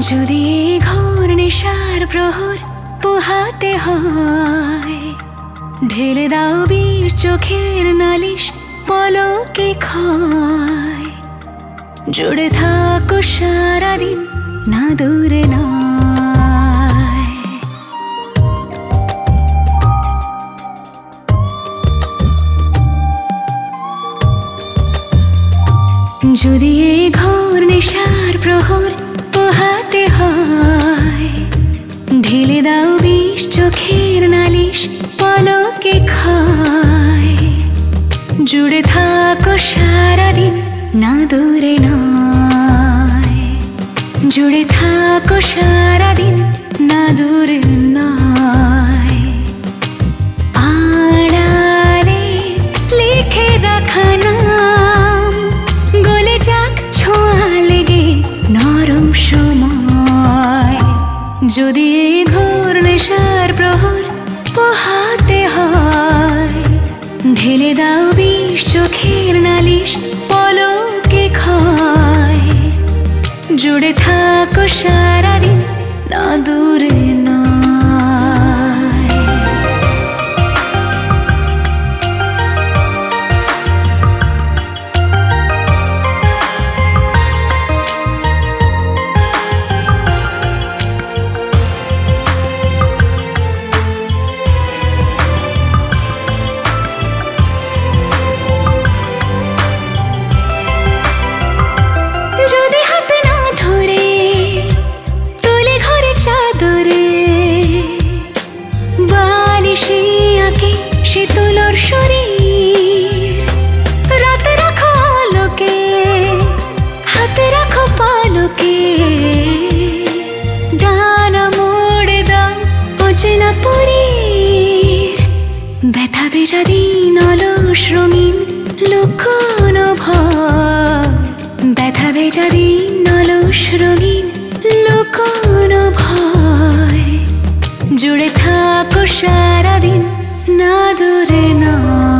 যদি এই ঘোর নেশার প্রহর পোহাতে হয়, ঢেলে দাও বিষ চোখের নালিশ পলকে ক্ষয়। জুড়ে থাকো সারাদিন, না দূরে নয়। যদি এই ঘোর নেশার প্রহর পোহাতে হয়, ঢেলে দাও বিষ চোখের নালিশ পলকে ক্ষয়। জুড়ে থাকো সারাদিন, না দূরে নয়। জুড়ে থাকো সারাদিন, না দূরে নয়। আড়ালে লিখে রাখা নাম, গলে যাক ছোঁয়া লেগে নরম সময়। যদি এই ঘোর নেশার প্রহর পোহাতে হয়, ঢেলে দাও বিষ চোখের নালিশ পলকে ক্ষয়। জুড়ে থাকো সারাদিন, না দূরে নয়। যদি হাতে না ধরে তোলে ঘরে চাদরে, বালিশে আঁকে সে তোলর শরীর। রাতে রাখো আলোকে, হাতে রাখো পালকে, ডানা মোড়ে দাও অচেনা পরীর। ব্যথা ভেজা দিন অলস রঙিন লুকোনো ভয়। ব্যথা ভেজা দিন অলস রঙিন লুকোনো ভয়। জুড়ে থাকো সারাদিন, না দূরে নয়।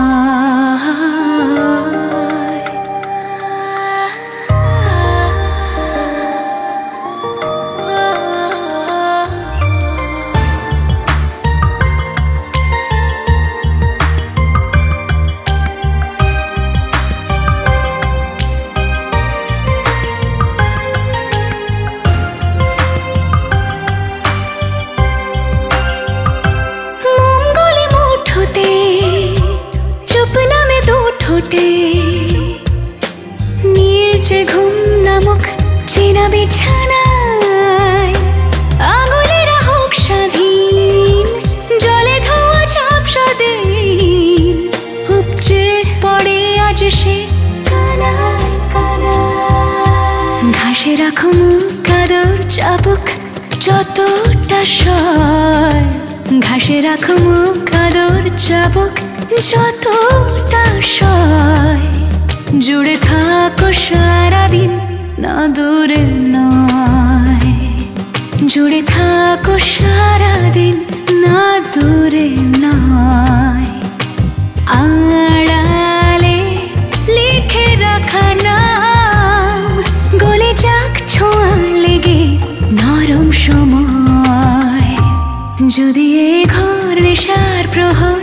নীলচে ঘুম নামক চেনা বিছানায়, আঙুলেরা হোক স্বাধীন, জলে ধোয়া ঝাপসা দিন। উপচে পড়ে আজ সে কানায় কানায়। ঘাসে রাখো মুখ কাদর চাবুক যতটা সয়। ঘাসে রাখো মুখ কাদর চাবুক যতটা সয়। জুড়ে থাকো সারাদিন, না দূরে নয়। জুড়ে থাকো সারাদিন, না দূরে নয়। আড়ালে লিখে রাখা নাম, গলে যাক ছোঁয়া লেগে নরম সময়। যদি এই ঘোর নেশার প্রহর